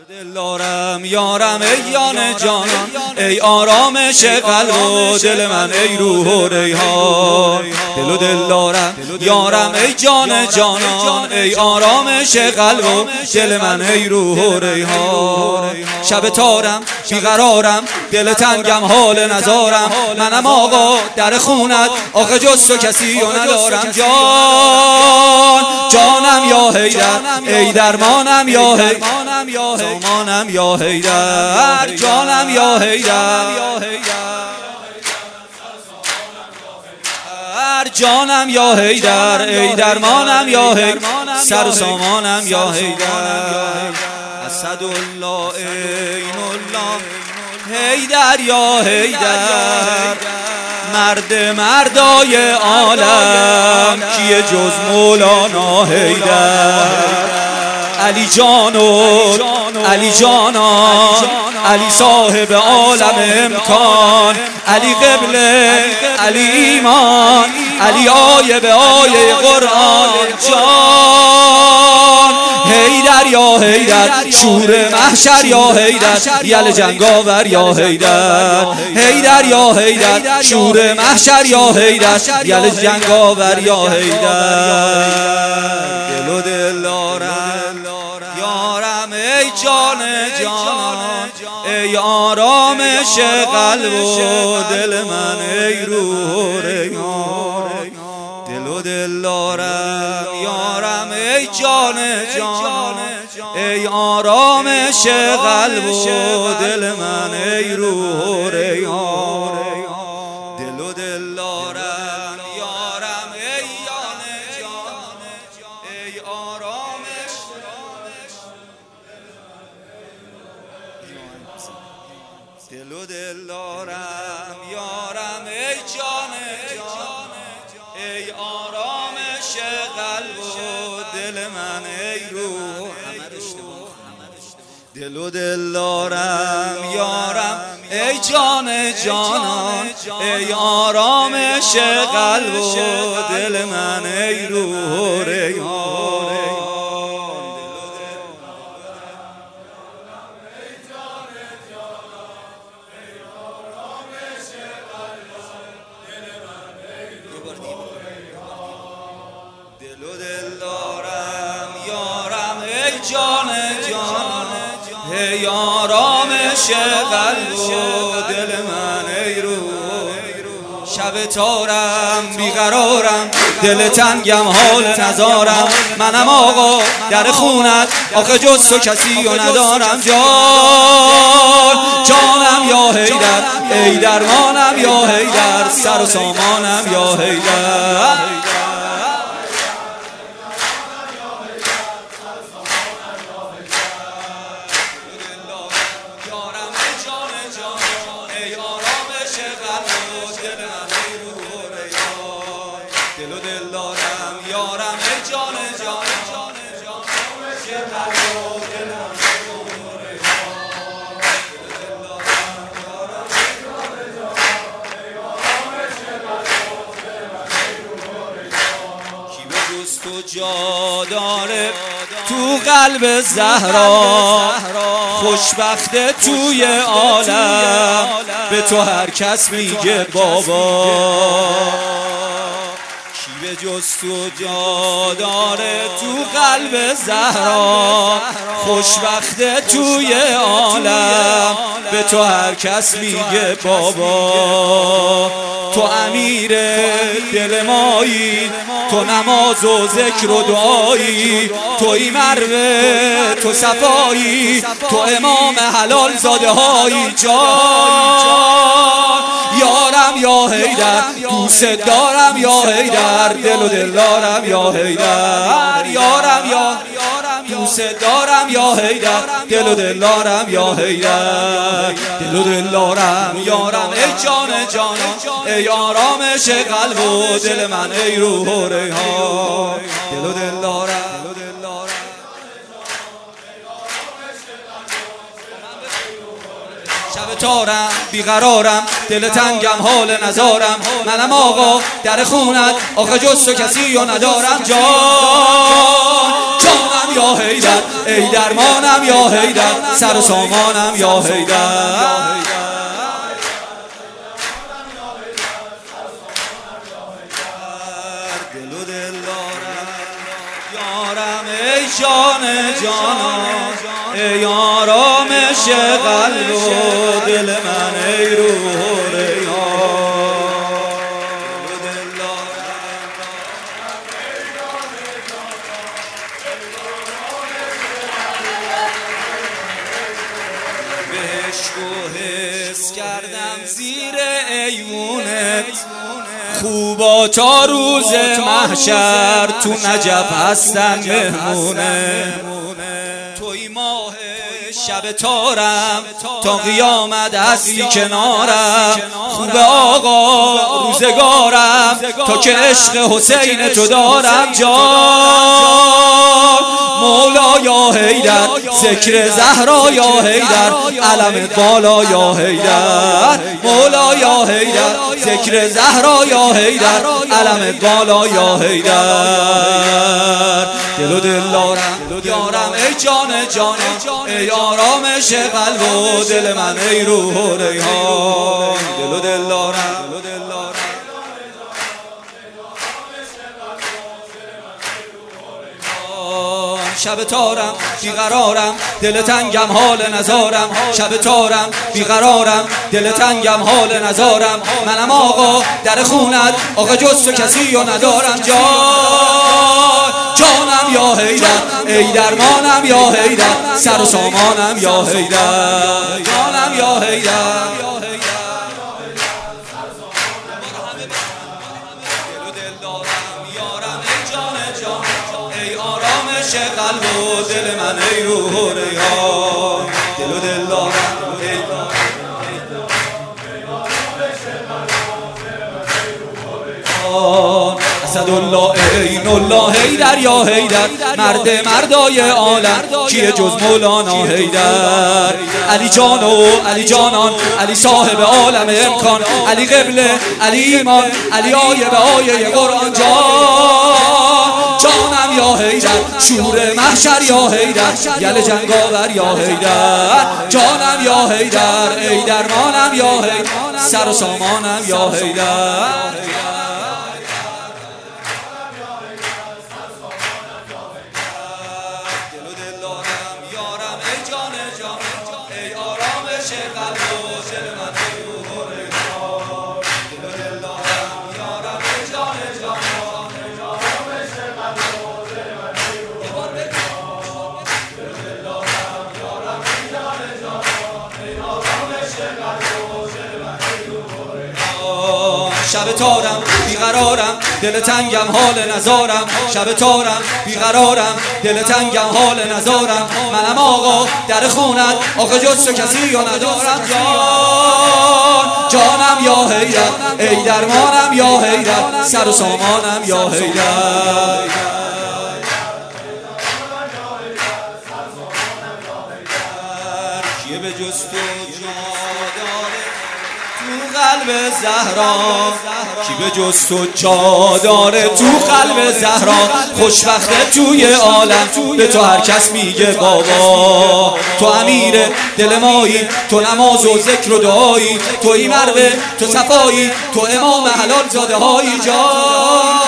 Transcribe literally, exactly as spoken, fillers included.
دلدارم یارم ای یان جانان، ای آرامش قلب و دل من، ای روح و ریحان. دل و دلدارم یارم ای جان جانان، ای آرامش قلب و دل من، ای روح و ریحان. شب تارم بیقرارم، دل تنگم حال نزارم، منم آقا در خونت، آخه جز تو کسی و ندارم. جان جانم یا حیدر، ای درمانم یا حیدر، سامانم یا حیدر، جانم یا حیدر، جانم یا حیدر، ای درمانم یا حیدر، سر و سامانم یا حیدر. اسدالله عین الله حیدر یا حیدر، مرد مردای عالم کیه جز مولانا حیدر. علی جانو علی جانان، علی صاحب عالم امکان، علی قبله، علی ایمان، علی آیه به آیه قرآن. جان حیدر یا حیدر، شور محشر یا حیدر، یل جنگاور یا حیدر. حیدر یا حیدر، شور محشر یا حیدر، یل جنگاور یا حیدر. دل و دلدارم یارم ای جان جانان، ای آرامش قلب و دل من، ای روح و ریحان. دل و دلدارم یارم ای جان جانان، ای آرامش قلب و دل من، ای روح و ریحان. دل و دلدارم یارم ای جان جانان، ای آرامش. دل و دلدارم یارم ای جان جان، ای آرامش قلب و دل من، ای روح. دل و دلدارم یارم ای جان جانان، ای آرامش قلب و دل من، ای روح و ریحان. دل و دلدارم یارم ای جان جانان، ای آرامش قلب و دل من، ای روح. شب تارم بیقرارم، دل تنگم حال نزارم، منم آقا در خونت، آخه جز تو کسی و ندارم. جان جانم یا حیدر، ای درمانم یا حیدر، سر و سامانم یا حیدر. دل و دلدارم یارم ای جان جان جان جان، کی به جز تو جا داره تو قلب زهرا، خوشبخته توی عالم به تو هر کس میگه بابا. کی به جز تو جا داره تو قلب زهرا، خوشبخته توی عالم به تو هر کس میگه بابا. تو امیر دل مایی، تو نماز و ذکر و دعایی، توی مروه تو صفایی، تو امام حلال زاده هایی. جان یارم یا حیدر، دوست دارم یا حیدر، دل و دلدارم یا حیدر. یارم یا دوست دارم یا حیدر، دل و دلدارم یا حیدر. دل و دلدارم یارم ای جان جانان، ای آرامش قلب و دل من، ای روح و ریحان. دل و دلدارم شب تارم بیقرارم، دل تنگم حال نزارم، منم آقا در خونت، آخه جز تو کسی و ندارم. جان جانم یا حیدر، ای درمانم یا حیدر، سر و سامانم یا حیدر. دل و دل دارم یارم ای جان جانان، ای آرامش قلب و دل من، ای روح و ریحان. عشق و حس کردم زیر ایوونت، خوبا تا روز محشر تو نجف هستن مهمونه. توی ماه شب تارم تا قیامت هستی کنارم، خوب آقا روزگارم تا که عشق حسین تو دارم. جان مولا یا حیدر، ذکر زهرا یا حیدر، علم بالا یا حیدر. مولا یا حیدر، ذکر زهرا یا حیدر، علم بالا یا حیدر. دل و دل دارم یارم ای جان جانان، ای آرامش قلب و دل من، ای روح و ریحان. دل و دل دارم شب تارم بیقرارم، دل تنگم حال نزارم. شب تارم بیقرارم، دل تنگم حال نزارم. منم آقا در خونت، آقا جز تو کسی رو ندارم. جان جانم یا حیدر، ای درمانم یا حیدر، سر و سامانم یا حیدر. جانم یا حیدر، ای آرامش قلب و دل من، ای روح و ریحان. دل و دل دارم اسدالله عین الله حیدر یا حیدر، مرد مردای عالم کیه جز مولانا حیدر. علی جان و علی جانان، علی صاحب عالم امکان، علی قبله، علی ایمان، علی آیه به آیه قرآن. جان جانم یا حیدر، شور محشر یا حیدر، یل جنگاور یا حیدر. جانم یا حیدر، ای درمانم یا حیدر، سر و سامانم یا حیدر. ای آرامش قلب و دل من، ای روح و ریحان. دل و دل دارم یارم ای جان جانان، ای آرامش قلب و دل من، ای روح و ریحان. دل و دل دارم یارم ای جان جانان، ای آرامش قلب و دل من، ای روح و ریحان. شب تارم بیقرارم، دل تنگم حال نزارم. شب تارم بیقرارم، دل تنگم حال نزارم. منم آقا در خونت، آقا جز تو کسی رو ندارم. جان جانم یا حیدر، ای درمانم یا حیدر، سر و سامانم یا حیدر. کیه به جز تو جا داره تو قلب زهرا، کی به جز تو جا داره تو قلب زهرا. خوشبخته توی عالم، به تو هر کس میگه بابا. تو امیر دل مایی، تو نماز و ذکر و دعایی، توی مروه تو صفایی، تو امام حلال زاده های. جان